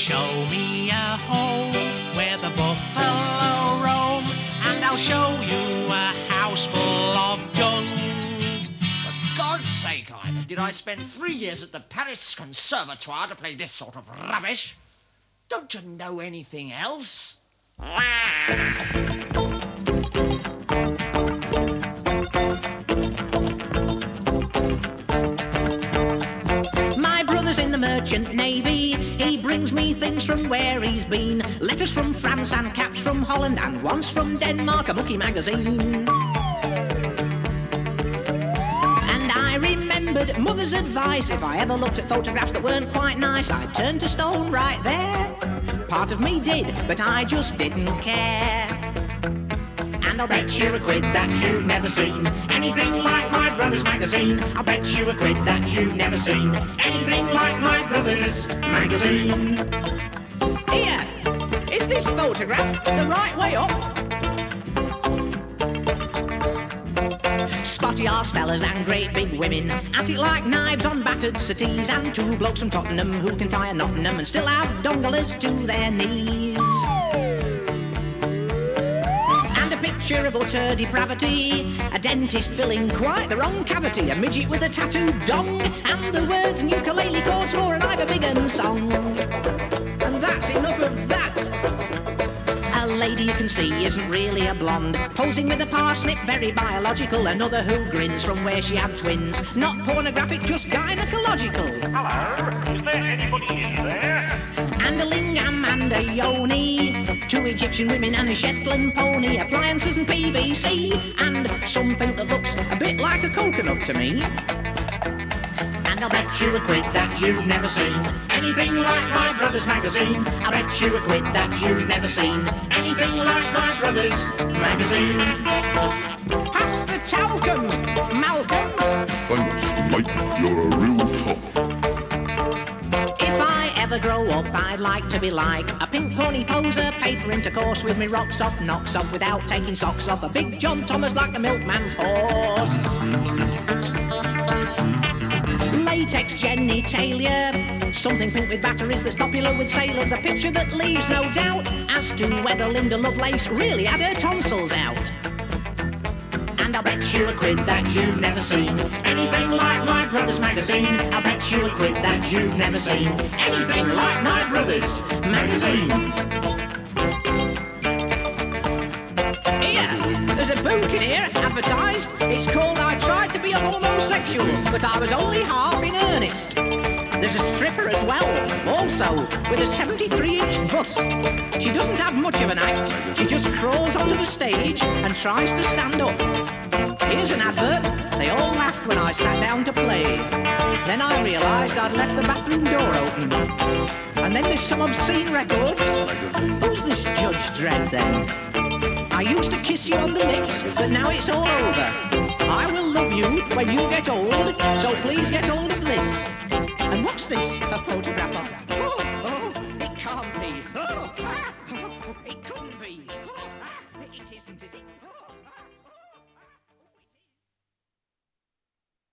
Show me a home where the buffalo roam, and I'll show you a house full of dung. For God's sake, Ida, did I spend 3 years at the Paris Conservatoire to play this sort of rubbish? Don't you know anything else? In the merchant navy, he brings me things from where he's been. Letters from France and caps from Holland, and once from Denmark, a bookie magazine. And I remembered mother's advice: if I ever looked at photographs that weren't quite nice, I'd turn to stone right there. Part of me did, but I just didn't care. And I'll bet you a quid that you've never seen anything like my brother's magazine. I'll bet you a quid that you've never seen anything like my brother's magazine. Here, is this photograph the right way up? Spotty arse fellas and great big women at it like knives on battered settees, and two blokes from Tottenham who can tie a knot in them and still have donglers to their knees. Picture of utter depravity, a dentist filling quite the wrong cavity, a midget with a tattooed dong, and the words and ukulele chords for an Ivor Biggin song. And that's enough of that. A lady you can see isn't really a blonde, posing with a parsnip, very biological. Another who grins from where she had twins, not pornographic, just gynecological. Hello, is there anybody in there? And a lingam and a yoni, two Egyptian women and a Shetland pony, appliances and PVC, and something that looks a bit like a coconut to me. And I'll bet you a quid that you've never seen anything like my brother's magazine. I'll bet you a quid that you've never seen anything like my brother's magazine. Pass the talcum, Malcolm. Thanks, mate. You're a real tough. If I ever grow up, I'd like to be like a pink pony poser, paper intercourse with me rocks off, knocks off without taking socks off, a big John Thomas like a milkman's horse. Latex genitalia, something pink with batteries that's popular with sailors, a picture that leaves no doubt as to whether Linda Lovelace really had her tonsils out. And I'll bet you a quid that you've never seen anything like my brother's magazine. I'll bet you a quid that you've never seen anything like my brother's magazine. Here, there's a book in here advertised. It's called I Tried to Be a Homosexual, but I Was Only Half in Earnest. There's a stripper as well, also, with a 73-inch bust. She doesn't have much of an act. She just crawls onto the stage and tries to stand up. Here's an advert. They all laughed when I sat down to play. Then I realised I'd left the bathroom door open. And then there's some obscene records. Who's this Judge Dredd then? I used to kiss you on the lips, but now it's all over. I will love you when you get old, so please get hold of this. And what's this? A photograph of? Oh, it can't be. It couldn't be. It isn't, is it?